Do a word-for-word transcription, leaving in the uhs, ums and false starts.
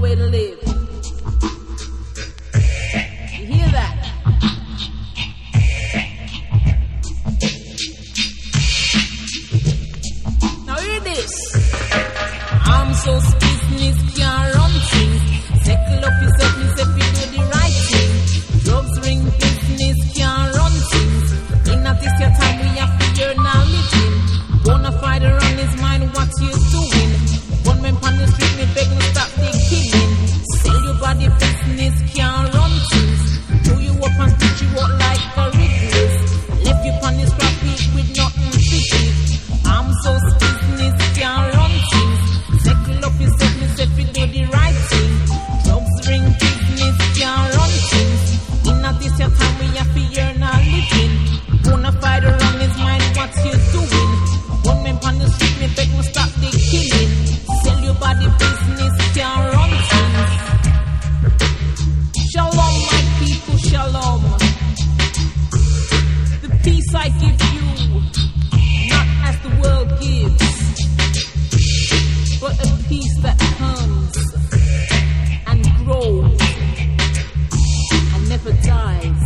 way to live. You hear that? Now hear this. I'm so business can't run things. Settle up yourself, yourself, you do the right thing. Drugs ring business can't run things. In at this your time we have to earn our living. Wanna fight around his mind what you doing. One man on the street me beg me stop the killing. Sell your body business can't run things. Do you up and stitch you up like a rigorous. Left you on the scrap heap with nothing fishy. I'm so business can't run things. Settle up yourself, yourself, you do the right thing. Drugs ring business can't run things. In at this your time we have to earn our living. Wanna fight around his mind what you doing. One man on the street me beg me stop the killing. Sell your body business can't run things. Shalom my people, shalom. The peace I give you, not as the world gives, but a peace that comes and grows and never dies.